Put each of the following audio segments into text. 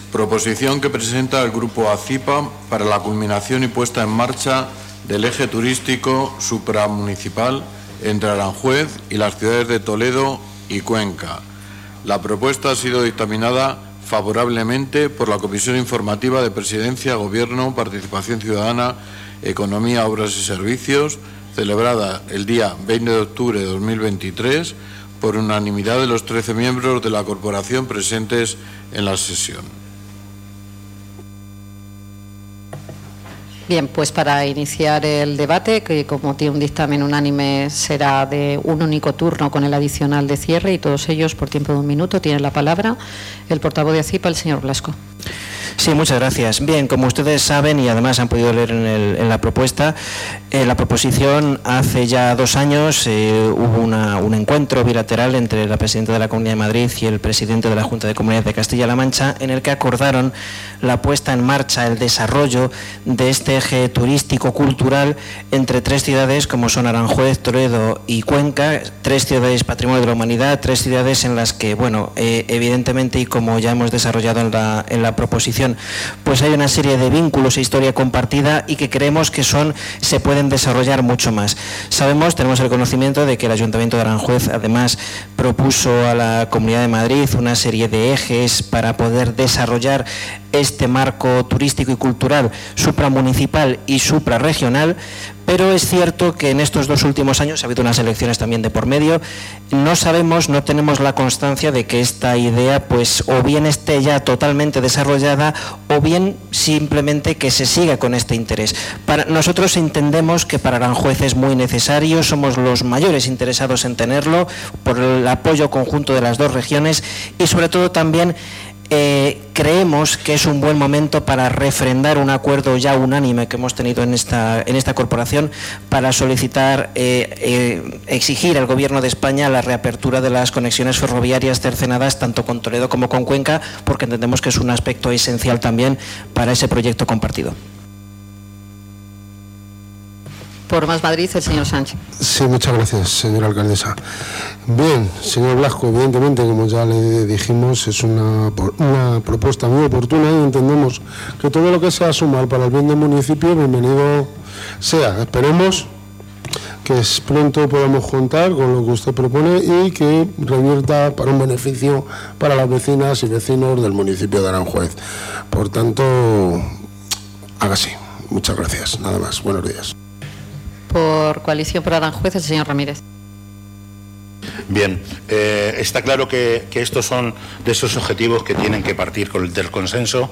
Proposición que presenta el Grupo ACIPA para la culminación y puesta en marcha del eje turístico supramunicipal entre Aranjuez y las ciudades de Toledo y Cuenca. La propuesta ha sido dictaminada favorablemente por la Comisión Informativa de Presidencia, Gobierno, Participación Ciudadana, Economía, Obras y Servicios, celebrada el día 20 de octubre de 2023, por unanimidad de los 13 miembros de la corporación presentes en la sesión. Bien, pues para iniciar el debate, que como tiene un dictamen unánime, será de un único turno con el adicional de cierre, y todos ellos por tiempo de 1 minuto. Tiene la palabra el portavoz de ACIPA, el señor Blasco. Sí, muchas gracias. Bien, como ustedes saben y además han podido leer en la propuesta, la proposición hace ya 2 años hubo un encuentro bilateral entre la presidenta de la Comunidad de Madrid y el presidente de la Junta de Comunidades de Castilla-La Mancha, en el que acordaron la puesta en marcha, el desarrollo de este eje turístico-cultural entre 3 ciudades como son Aranjuez, Toledo y Cuenca, 3 ciudades patrimonio de la humanidad, 3 ciudades en las que, bueno, evidentemente, y como ya hemos desarrollado en la proposición, pues hay una serie de vínculos e historia compartida y que creemos que se pueden desarrollar mucho más. Tenemos el conocimiento de que el Ayuntamiento de Aranjuez además propuso a la Comunidad de Madrid una serie de ejes para poder desarrollar este marco turístico y cultural supramunicipal y suprarregional, pero es cierto que en estos 2 últimos años ha habido unas elecciones también de por medio. No tenemos la constancia de que esta idea pues o bien esté ya totalmente desarrollada o bien simplemente que se siga con este interés. Nosotros entendemos que para Aranjuez es muy necesario, somos los mayores interesados en tenerlo por el apoyo conjunto de las 2 regiones y sobre todo también creemos que es un buen momento para refrendar un acuerdo ya unánime que hemos tenido en esta corporación para solicitar, exigir al Gobierno de España la reapertura de las conexiones ferroviarias cercenadas tanto con Toledo como con Cuenca, porque entendemos que es un aspecto esencial también para ese proyecto compartido. Por Más Madrid, el señor Sánchez. Sí, muchas gracias, señora alcaldesa. Bien, señor Blasco, evidentemente, como ya le dijimos, es una propuesta muy oportuna y entendemos que todo lo que sea sumar para el bien del municipio, bienvenido sea. Esperemos que pronto podamos contar con lo que usted propone y que revierta para un beneficio para las vecinas y vecinos del municipio de Aranjuez. Por tanto, haga así. Muchas gracias. Nada más. Buenos días. Por Coalición por Aranjuez, el señor Ramírez. Bien, está claro que estos son de esos objetivos que tienen que partir del consenso,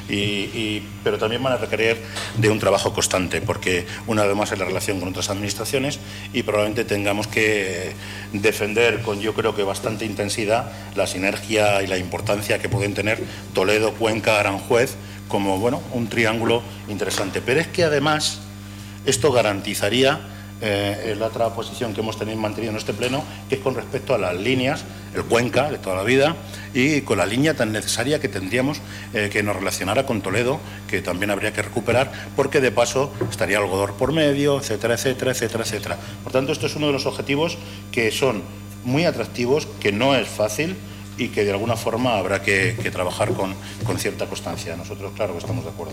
pero también van a requerir de un trabajo constante, porque una vez más es la relación con otras administraciones y probablemente tengamos que defender con, yo creo que bastante intensidad, la sinergia y la importancia que pueden tener Toledo, Cuenca, Aranjuez como, bueno, un triángulo interesante. Pero es que además esto garantizaría la otra posición que hemos mantenido en este pleno, que es con respecto a las líneas, el Cuenca de toda la vida, y con la línea tan necesaria que tendríamos que nos relacionara con Toledo, que también habría que recuperar, porque de paso estaría Algodón por medio, etcétera, etcétera, etcétera, etcétera. Por tanto, esto es uno de los objetivos que son muy atractivos, que no es fácil y que de alguna forma habrá que trabajar con cierta constancia. Nosotros, claro, que estamos de acuerdo.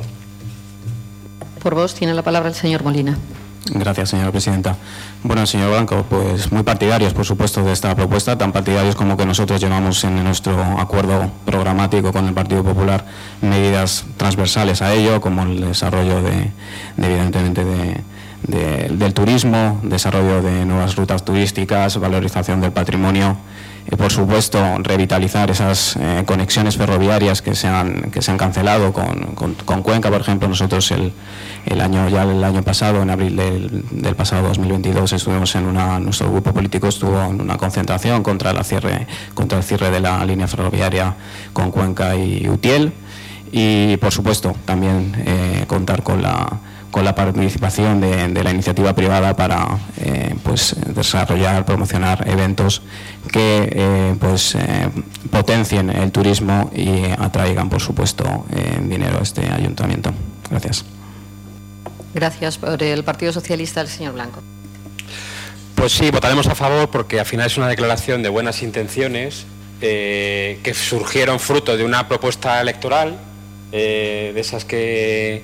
Por vos tiene la palabra el señor Molina. Gracias, señora presidenta. Bueno, señor Blanco, pues muy partidarios, por supuesto, de esta propuesta, tan partidarios como que nosotros llevamos en nuestro acuerdo programático con el Partido medidas transversales a ello, como el desarrollo evidentemente, del turismo, desarrollo de nuevas rutas turísticas, valorización del patrimonio, por supuesto, revitalizar esas conexiones ferroviarias que se han cancelado con Cuenca, por ejemplo. Nosotros el año pasado, en abril del pasado 2022, nuestro grupo político estuvo en una concentración contra el cierre de la línea ferroviaria con Cuenca y Utiel, y por supuesto también contar con la participación de la iniciativa privada para desarrollar, promocionar eventos que potencien el turismo y atraigan, por supuesto, dinero a este ayuntamiento. Gracias. Gracias. Por el Partido Socialista, el señor Blanco. Pues sí, votaremos a favor porque al final es una declaración de buenas intenciones que surgieron fruto de una propuesta electoral de esas que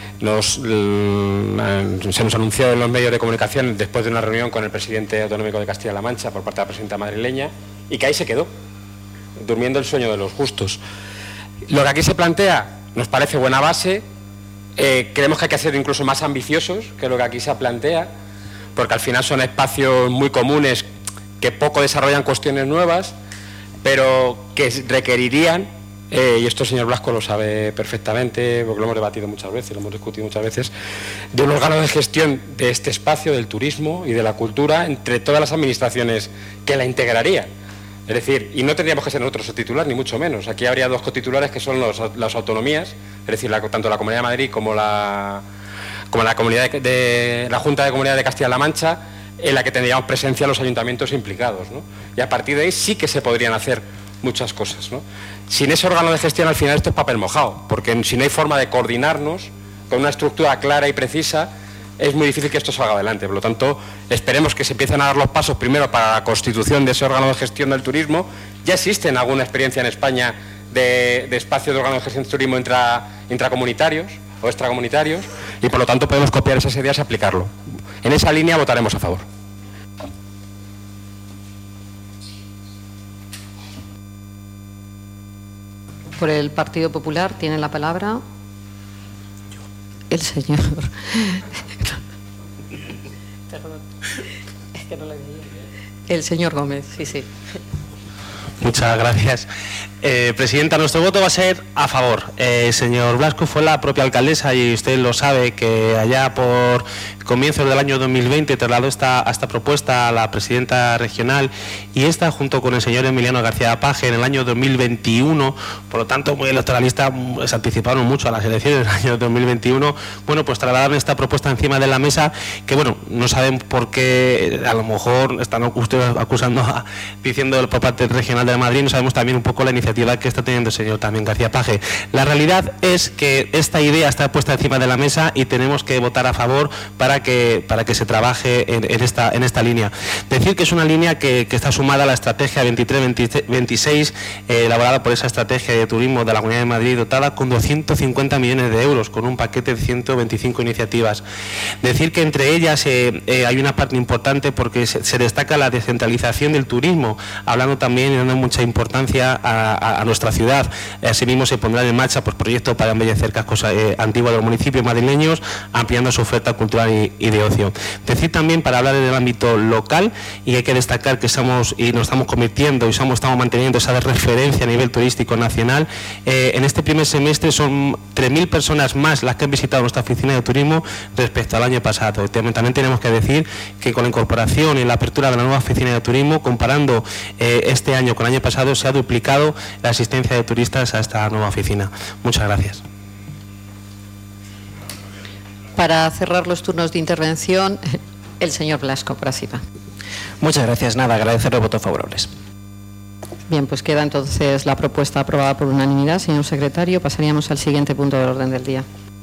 se nos anunció en los medios de comunicación después de una reunión con el presidente autonómico de Castilla-La Mancha por parte de la presidenta madrileña, y que ahí se quedó, durmiendo el sueño de los justos. Lo que aquí se plantea nos parece buena base. Creemos que hay que ser incluso más ambiciosos que lo que aquí se plantea, porque al final son espacios muy comunes que poco desarrollan cuestiones nuevas, pero que requerirían, y esto el señor Blasco lo sabe perfectamente, porque lo hemos debatido muchas veces, lo hemos discutido muchas veces, de un órgano de gestión de este espacio, del turismo y de la cultura, entre todas las administraciones que la integrarían. Es decir, y no tendríamos que ser nosotros el titular, ni mucho menos. Aquí habría dos cotitulares que son las autonomías, es decir, tanto la Comunidad de Madrid como la comunidad de la Junta de Comunidad de Castilla-La Mancha, en la que tendríamos presencia los ayuntamientos implicados, ¿no? Y a partir de ahí sí que se podrían hacer muchas cosas, ¿no? Sin ese órgano de gestión, al final esto es papel mojado, porque si no hay forma de coordinarnos con una estructura clara y precisa, es muy difícil que esto salga adelante. Por lo tanto, esperemos que se empiecen a dar los pasos primero para la constitución de ese órgano de gestión del turismo. Ya existe alguna experiencia en España de espacio de órgano de gestión del turismo intracomunitarios o extracomunitarios, y por lo tanto podemos copiar esas ideas y aplicarlo. En esa línea votaremos a favor. Por el Partido Popular tiene la palabra el señor. Perdón, es que no le veía. El señor Gómez, sí. Muchas gracias. Presidenta, nuestro voto va a ser a favor. Señor Blasco, fue la propia alcaldesa, y usted lo sabe, que allá por comienzos del año 2020 trasladó esta propuesta a la presidenta regional, y esta, junto con el señor Emiliano García Paje, en el año 2021, por lo tanto, muy electoralistas, se anticiparon mucho a las elecciones del año 2021, bueno, pues trasladaron esta propuesta encima de la mesa, que bueno, no saben por qué, a lo mejor están ustedes acusando, diciendo por parte regional de Madrid, no sabemos también un poco la iniciativa que está teniendo el señor también García Paje. La realidad es que esta idea está puesta encima de la mesa y tenemos que votar a favor para que se trabaje en esta línea. Decir que es una línea que está sumada a la estrategia 23-26 elaborada por esa estrategia de turismo de la Comunidad de Madrid, dotada con 250 millones de euros, con un paquete de 125 iniciativas. Decir que entre ellas hay una parte importante porque se destaca la descentralización del turismo, hablando también y dando mucha importancia a nuestra ciudad. Asimismo se pondrán en marcha proyectos para embellecer cascos antiguos de los municipios madrileños, ampliando su oferta cultural y de ocio. Decir también, para hablar del ámbito local, y hay que destacar que nos estamos convirtiendo y estamos manteniendo esa referencia a nivel turístico nacional. En este primer semestre son 3.000 personas más las que han visitado nuestra oficina de turismo respecto al año pasado. También tenemos que decir que con la incorporación y la apertura de la nueva oficina de turismo, comparando este año con el año pasado, se ha duplicado la asistencia de turistas a esta nueva oficina. Muchas gracias. Para cerrar los turnos de intervención, el señor Blasco, por así va. Muchas gracias. Nada, agradecer los votos favorables. Bien, pues queda entonces la propuesta aprobada por unanimidad, señor secretario. Pasaríamos al siguiente punto del orden del día.